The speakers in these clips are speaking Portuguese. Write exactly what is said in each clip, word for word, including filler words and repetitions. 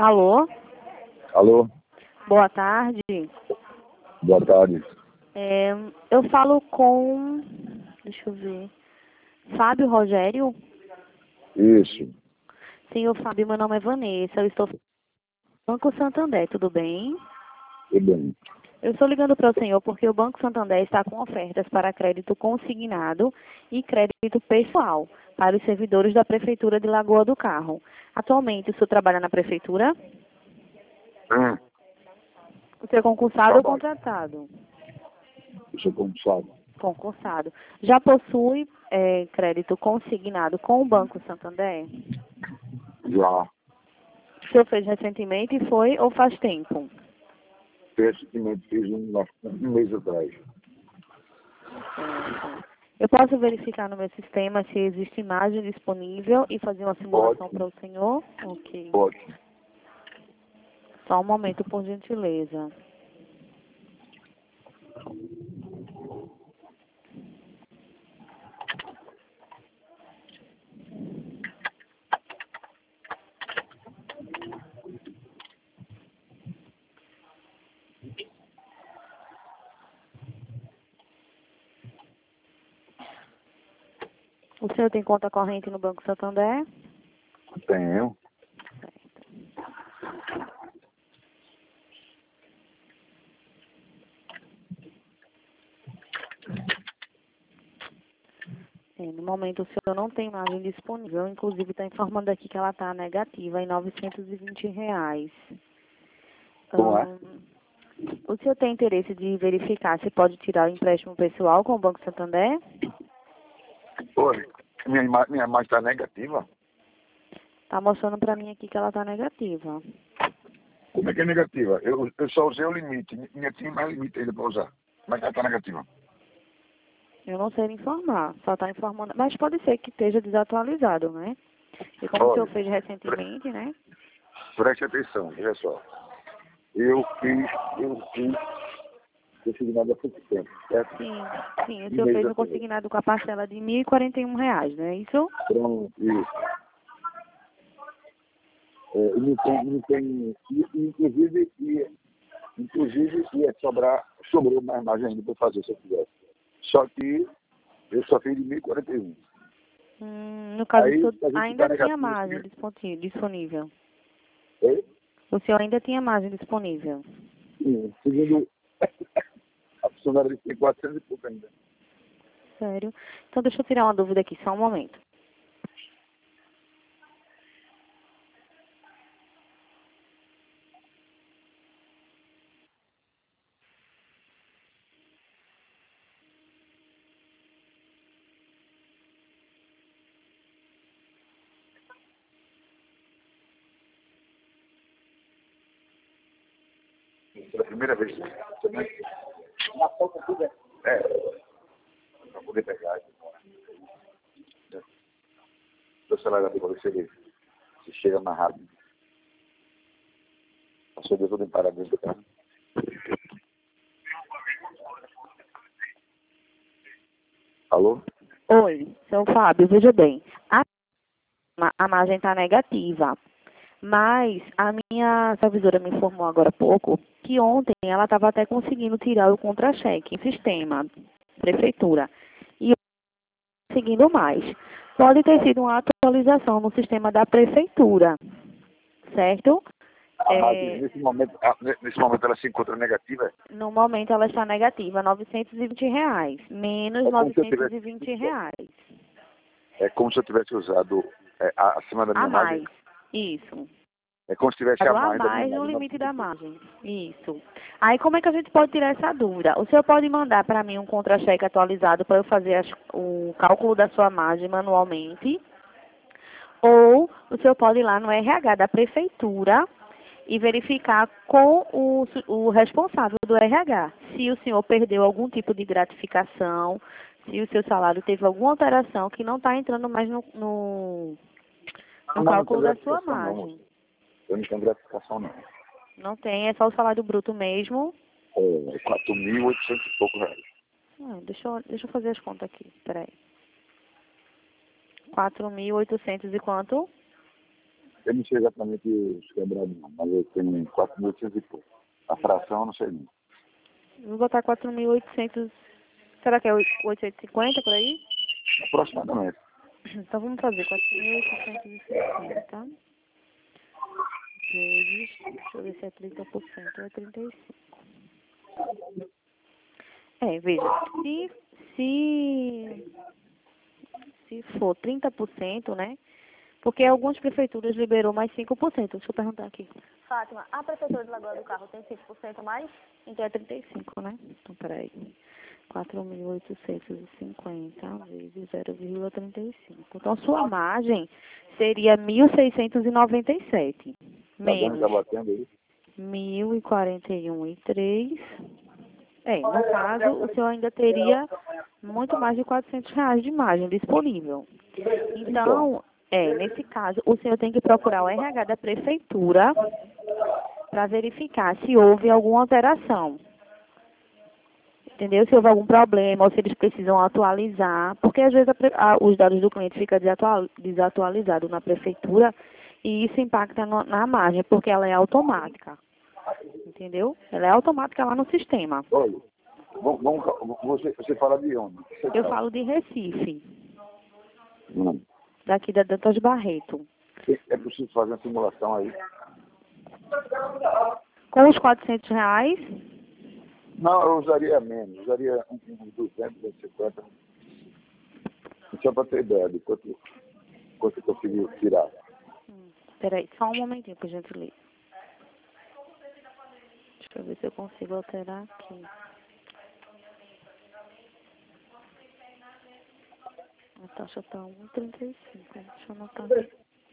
Alô? Alô? Boa tarde. Boa tarde. É, eu falo com... Deixa eu ver. Fábio Rogério? Isso. Senhor Fábio, meu nome é Vanessa. Eu estou no Banco Santander, tudo bem? Tudo bem. Eu estou ligando para o senhor porque o Banco Santander está com ofertas para crédito consignado e crédito pessoal para os servidores da Prefeitura de Lagoa do Carro. Atualmente, o senhor trabalha na Prefeitura? Hum, O senhor é concursado ou Trabalho. contratado? eu sou concursado. Concursado. Já possui é, crédito consignado com o Banco Santander? Já. O senhor fez recentemente e foi ou faz tempo? Recentemente fiz um, um mês atrás. Certo. Eu posso verificar no meu sistema se existe imagem disponível e fazer uma simulação Pode. para o senhor? Ok. Pode. Só um momento, por gentileza. O senhor tem conta corrente no Banco Santander? Tenho. É, no momento o senhor não tem margem disponível, inclusive está informando aqui que ela está negativa em novecentos e vinte reais. Como é? Hum, o senhor tem interesse de verificar se pode tirar o empréstimo pessoal com o Banco Santander? Oi. Minha imagem minha imagem está negativa? Está mostrando para mim aqui que ela está negativa. Como é que é negativa? Eu, eu só usei o limite. Minha tinha mais limite ainda para usar. Mas ela está negativa. Eu não sei lhe informar, só está informando. Mas pode ser que esteja desatualizado, né? E como o senhor Olha, fez recentemente, né? preste atenção, veja só. Eu fiz, eu fiz consignado há pouco tempo, certo? Sim, sim. O Um senhor mês fez o atrás. consignado com a parcela de mil e quarenta e um reais, não é isso? Pronto, isso. É, e não tem, não tem, e- e, inclusive, ia, inclusive ia sobrar, sobrou mais margem ainda para fazer se eu quisesse. Só que eu só fiz de mil e quarenta e um. Hum, no caso, o Aí senhor a gente ainda fica tinha negativo. margem disponível. disponível. É? O senhor ainda tinha margem disponível. Sim, segundo a funcionária tem quatrocentos e pouco ainda. Sério? Então deixa eu tirar uma dúvida aqui, só um momento. Pela primeira vez. Também. Na falta tudo é. É, para poder pegar. O celular para ver se ele se chega mais rápido. Passou de tudo em parabéns do carro. Alô? Oi, seu Fábio, veja bem. A, a margem está negativa. Mas a minha supervisora me informou agora há pouco que ontem ela estava até conseguindo tirar o contra-cheque em sistema, prefeitura. E eu não conseguindo mais. Pode ter sido uma atualização no sistema da prefeitura, certo? A margem, É, nesse momento, a- nesse momento ela se encontra negativa. no momento ela está negativa, novecentos e vinte reais, menos É como se eu novecentos tivesse, e vinte reais. é como se eu tivesse usado é, a- acima da A minha margem. mais, isso. É como se tivesse a A mais da minha mais no margem. limite da margem. Isso. Aí como é que a gente pode tirar essa dúvida? O senhor pode mandar para mim um contra-cheque atualizado para eu fazer as- o cálculo da sua margem manualmente. Ou o senhor pode ir lá no R H da prefeitura e verificar com o, su- o responsável do R H se o senhor perdeu algum tipo de gratificação, se o seu salário teve alguma alteração que não está entrando mais no, no, Não, no não, não tem cálculo da sua gratificação não, margem. moço. Eu não tenho gratificação não. Não tem, é só o salário bruto mesmo. É quatro mil e oitocentos e pouco reais. Ah, deixa, eu, deixa eu fazer as contas aqui, peraí. quatro mil e oitocentos e quanto? Eu não sei exatamente os quebrados não, mas eu tenho quatro mil e oitocentos e pouco. A fração eu não sei não. Vou botar quatro mil e oitocentos. Será que é oitocentos e cinquenta por aí? Aproximadamente. Então vamos fazer quatro mil oitocentos e cinquenta vezes, deixa eu ver se é trinta por cento, é trinta e cinco. É, veja, se, se, se for trinta por cento, né? Porque algumas prefeituras liberou mais cinco por cento. Deixa eu perguntar aqui. Fátima, a prefeitura de Lagoa do Carro tem cinco por cento mais? Então é trinta e cinco, né? Então, peraí. quatro mil oitocentos e cinquenta vezes zero vírgula trinta e cinco. Então, sua margem seria mil seiscentos e noventa e sete. Tá vendo? Menos Tá batendo aí? mil e quarenta e um e três. É, no caso, o senhor ainda teria muito mais de quatrocentos reais de margem disponível. Então, é, nesse caso, o senhor tem que procurar o R H da prefeitura para verificar se houve alguma alteração. Entendeu? Se houve algum problema ou se eles precisam atualizar, porque às vezes a, a, os dados do cliente ficam desatual, desatualizados na prefeitura e isso impacta no, na margem, porque ela é automática. Entendeu? Ela é automática lá no sistema. Olha, vamos, vamos, você, você fala de onde? Você Eu tá? falo de Recife, Hum. daqui da Dantas Barreto. É preciso fazer uma simulação aí? Com os quatrocentos reais, Não, eu usaria menos, usaria uns um, um duzentos, duzentos e cinquenta. Só para ter ideia de quanto, quanto eu consegui tirar. hum, peraí, só um momentinho, por gentileza. Deixa eu ver se eu consigo alterar aqui. A taxa está um vírgula trinta e cinco. Deixa eu anotar aqui.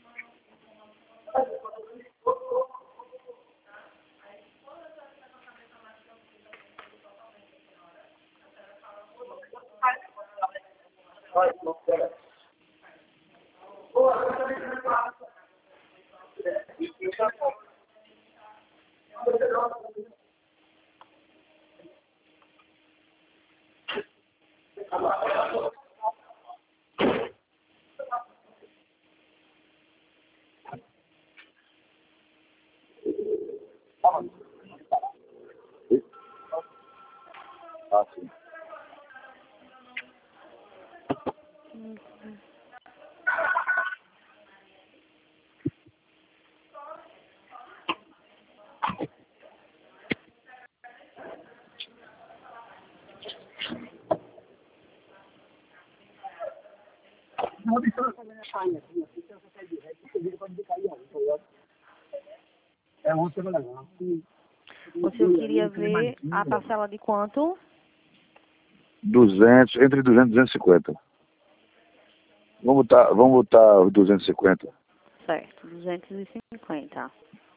Ah, sim. O senhor queria ver a parcela de quanto? duzentos, entre duzentos e duzentos e cinquenta. Vamos botar, vamos botar os duzentos e cinquenta. Certo, duzentos e cinquenta.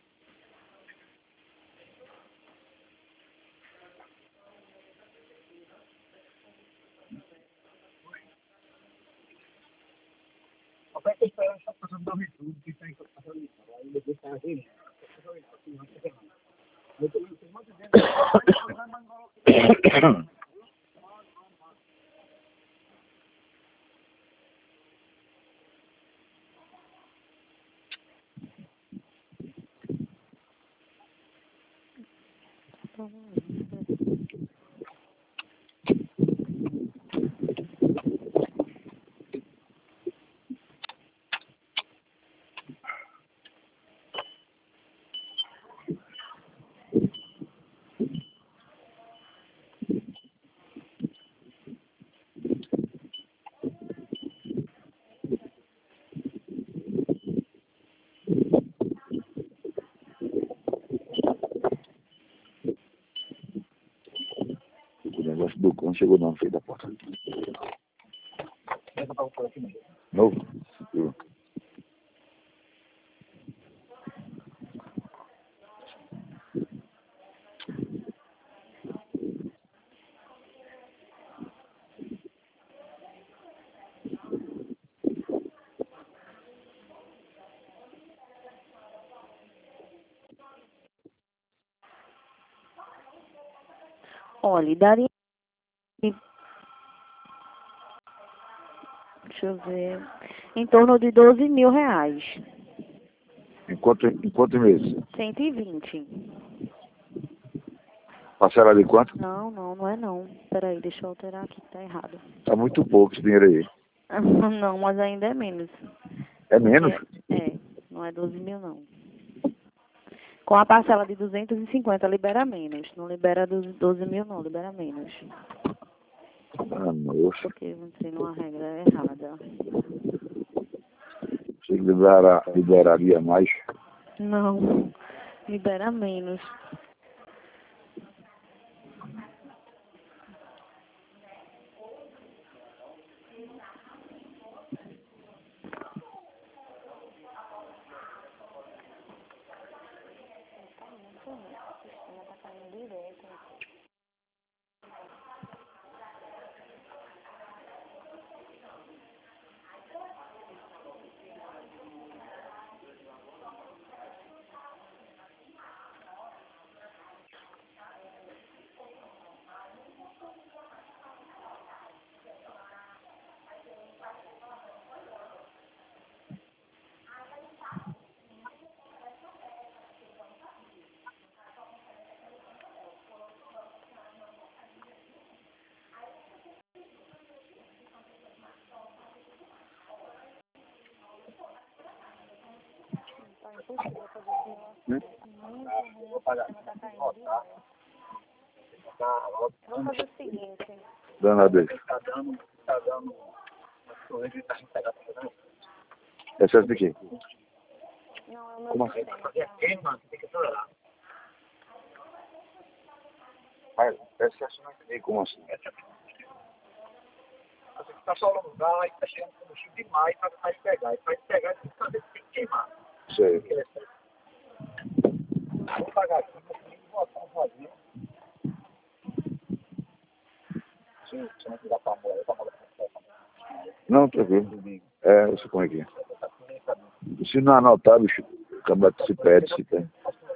O negócio do cão chegou não, feio da porta. Novo? Eu. Olha, daria... Deixa eu ver... Em torno de doze mil reais. quanto, em quantos meses? cento e vinte. Parcela de quanto? Não, não, não é não. Peraí, deixa eu alterar aqui, tá errado. Tá muito pouco esse dinheiro aí. Não, mas ainda é menos. É menos? Porque, é, não é doze mil não. Com a parcela de duzentos e cinquenta libera menos. Não libera doze mil não, libera menos. Ah, moça. Porque eu entrei numa regra errada. Você libera, liberaria mais? Não, libera menos. Hum? Vamos fazer o seguinte. Danado. Excesso de quê? Não, é o meu Como assim? sistema. Mas excesso não entendi. Como assim? Você está só no lugar e está cheirando combustível demais para mais pegar. E para pegar, tem que saber se tem que queimar. Sei. Vou pagar aqui, vou botar um vazio. Se você não tirar para a mola, para a mola Não, tranquilo. É, eu sei como é que é. Se não anotar, bicho, acaba se perde, se perde.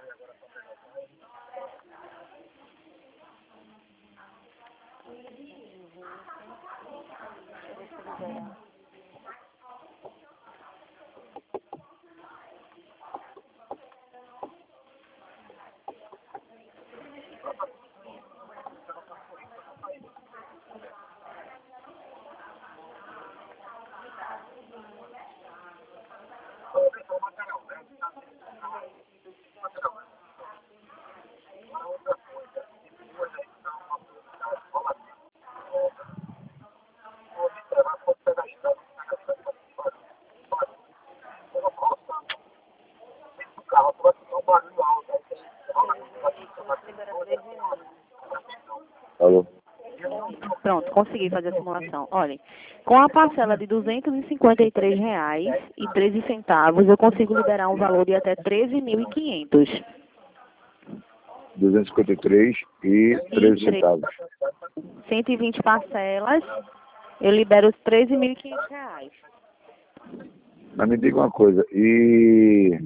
Alô? Pronto, consegui fazer a simulação. Olha, com a parcela de duzentos e cinquenta e três reais e treze centavos, eu consigo liberar um valor de até treze mil e quinhentos. duzentos e cinquenta e três e treze centavos. cento e vinte parcelas, eu libero os treze mil e quinhentos reais. Mas me diga uma coisa, e...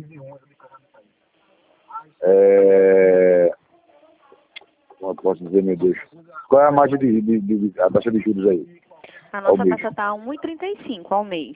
É... Como eu posso dizer, meu Deus? Qual é a margem de, de, de, de a taxa de juros aí? A Ao nossa mês? taxa está a um vírgula trinta e cinco ao mês.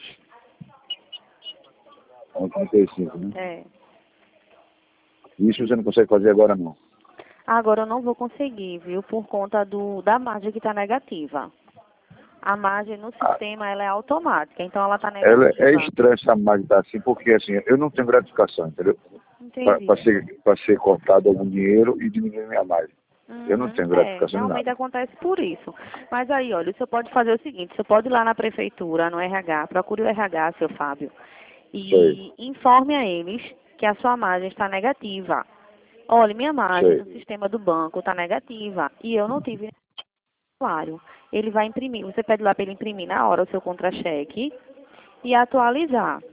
um vírgula trinta e cinco, né? É. Isso você não consegue fazer agora, não. Agora eu não vou conseguir, viu? Por conta do, da margem que está negativa. A margem no sistema, ela é automática, então ela está Ela negativa. é estranha essa margem estar assim, porque assim, eu não tenho gratificação, entendeu? Entendi. Para ser, pra ser cortado algum dinheiro e diminuir minha margem. Eu não Uhum, tenho é, gratificação em realmente nada. acontece por isso. Mas aí, olha, o senhor pode fazer o seguinte, o senhor pode ir lá na prefeitura, no R H, procure o R H, seu Fábio, e Sei. informe a eles que a sua margem está negativa. Olha, minha margem Sei. no sistema do banco está negativa e eu não tive salário. Ele vai imprimir, você pede lá para ele imprimir na hora o seu contra-cheque e atualizar.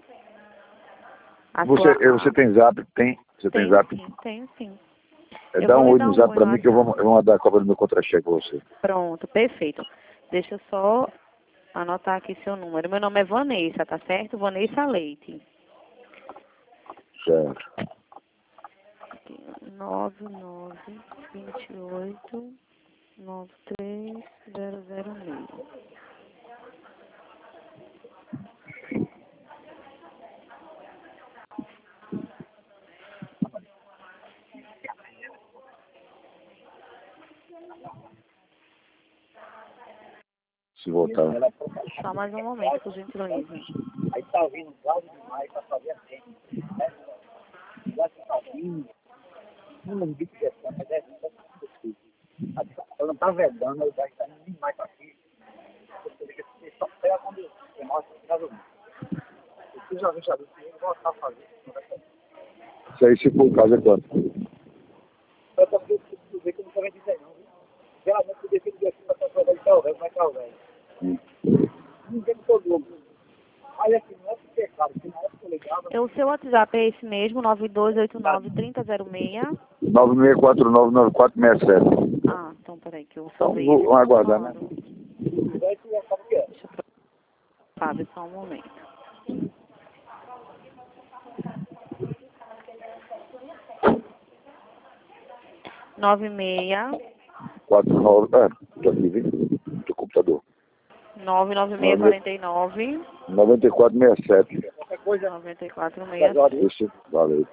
A Você, sua, eh, você tem zap? Tem? Você tem tenho zap? sim, tenho sim. É, Eu dá vou um lhe oi dar no um zap oi para no mim que eu vou, WhatsApp. eu vou mandar a cópia do meu contra-cheque para você. Pronto, perfeito. Deixa eu só anotar aqui seu número. Meu nome é Vanessa, tá certo? Vanessa Leite. Certo. nove nove dois oito nove três zero zero seis. Se voltar. Ela é Só mais um momento, por gentileza. Aí tá vindo quase demais para fazer a gente, né? Já que tá vindo, não vi que é mas é isso. Ela não tá vedando, ela vai estar indo demais para aqui. Você só pega quando você mostra que tá dormindo. Você já viu, já viu, você vai voltar a fazer. Isso aí, se for o caso, é quanto? Eu também preciso ver que eu não também dizer não, viu? Geralmente eu decido que assim para trabalhar de carro velho, não é carro velho. Ninguém todo mundo. Aí assim, não é porque é caro, porque na época eu ligava. É, o seu WhatsApp é esse mesmo, nove dois oito nove, três zero zero seis? nove seis quatro nove nove quatro seis sete. Ah, então peraí, que eu Então, salvei vou esse vamos aguardar, né? Aí tu já sabe o que é. Deixa eu pro- Fábio, só um momento. nove seis quatro nove, é, tô aqui, viu? Do computador. nove nove seis quatro nove nove quatro seis sete. Qualquer coisa, nove quatro das seis. horas. Isso, valeu.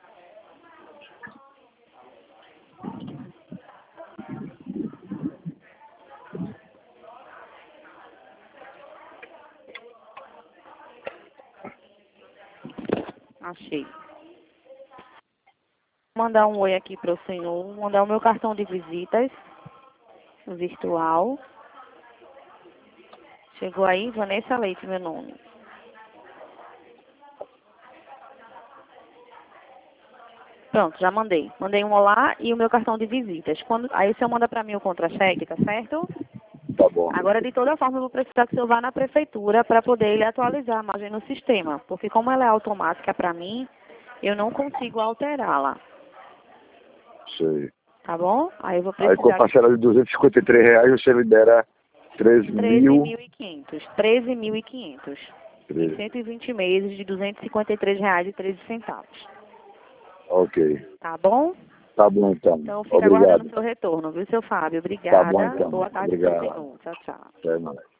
Achei. Vou mandar um oi aqui para o senhor. Vou mandar o meu cartão de visitas virtual. Chegou aí, Vanessa Leite, meu nome. Pronto, já mandei. Mandei um olá e o meu cartão de visitas. Quando, aí o senhor manda para mim o contra-cheque, tá certo? Tá bom. Agora, de toda forma, eu vou precisar que o senhor vá na prefeitura para poder ele atualizar a margem no sistema. Porque como ela é automática para mim, eu não consigo alterá-la. Sei. Tá bom? Aí eu vou Aí com a precisar... parcela de duzentos e cinquenta e três reais, você libera treze treze mil. mil e quinhentos. treze mil e quinhentos. Em cento e vinte meses de duzentos e cinquenta e três reais e treze centavos. Ok. Tá bom? Tá bom, então. Então, fica Obrigado. aguardando o seu retorno, viu, seu Fábio? Obrigada. Tá bom, então. Boa tarde para o Obrigado. senhor. Tchau, tchau. Até mais.